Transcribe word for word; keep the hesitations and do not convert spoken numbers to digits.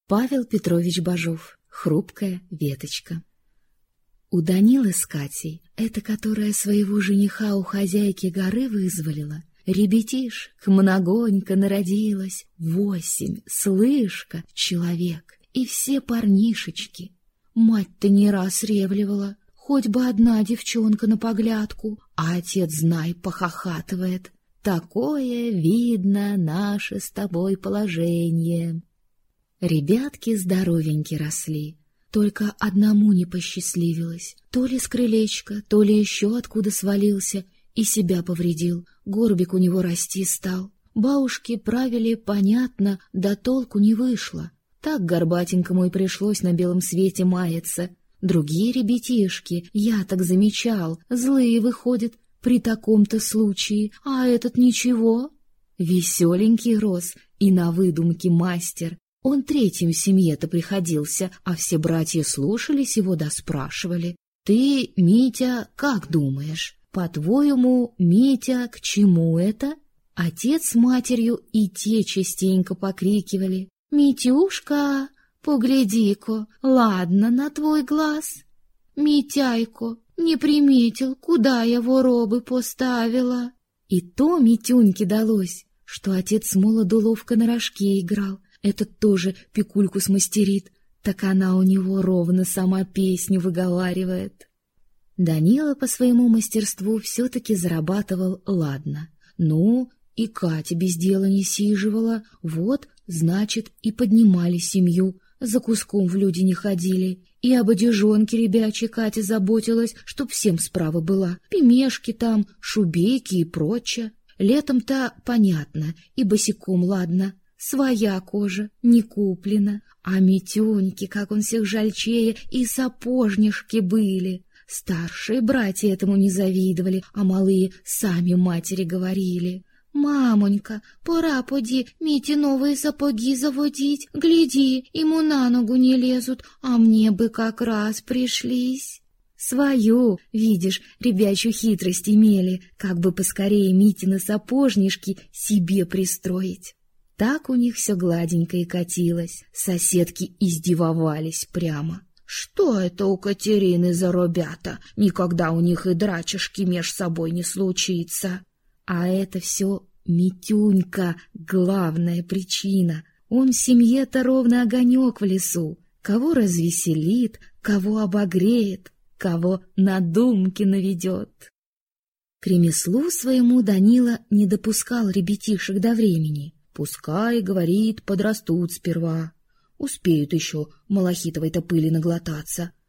Павел Петрович Бажов. Хрупкая веточка. У Данилы с Катей, это которая своего жениха у хозяйки горы вызволила, ребятишек многонько народилось, восемь, слышка, человек, и все парнишечки. Мать-то не раз ревливала, хоть бы одна девчонка на поглядку, а отец, знай, похохатывает. Такое видно наше с тобой положение. Ребятки здоровеньки росли, только одному не посчастливилось. То ли с крылечка, то ли еще откуда свалился и себя повредил. Горбик у него расти стал. Бабушки правили, понятно, да толку не вышло. Так горбатенькому и пришлось на белом свете маяться. Другие ребятишки, я так замечал, злые выходят при таком-то случае, а этот ничего. Веселенький рос и на выдумке мастер. Он третьим в семье-то приходился, а все братья слушались его да спрашивали. «Ты, Митя, как думаешь, по-твоему, Митя, к чему это?» Отец с матерью и те частенько покрикивали: «Митюшка, погляди-ка, ладно на твой глаз. Митяйко, не приметил, куда я воробы поставила». И то Митюньке далось, что отец с молоду ловко на рожке играл. Этот тоже пикульку смастерит, так она у него ровно сама песню выговаривает. Данила по своему мастерству все-таки зарабатывал ладно. Ну, и Катя без дела не сиживала, вот, значит, и поднимали семью, за куском в люди не ходили. И об одежонке ребячей Катя заботилась, чтоб всем справа была, пимешки там, шубейки и прочее. Летом-то понятно, и босиком ладно. Своя кожа, не куплена, а Митюньки, как он всех жальчее, и сапожнишки были. Старшие братья этому не завидовали, а малые сами матери говорили: «Мамонька, пора поди Мите новые сапоги заводить, гляди, ему на ногу не лезут, а мне бы как раз пришлись». Свою, видишь, ребячью хитрость имели, как бы поскорее Митины сапожнишки себе пристроить. Так у них все гладенько и катилось. Соседки издевовались прямо. «Что это у Катерины за робята? Никогда у них и драчишки меж собой не случится». А это все Митюнька, главная причина. Он в семье-то ровно огонек в лесу. Кого развеселит, кого обогреет, кого на думки наведет. К ремеслу своему Данила не допускал ребятишек до времени. Пускай, говорит, подрастут сперва. Успеют еще малахитовой-то пыли наглотаться.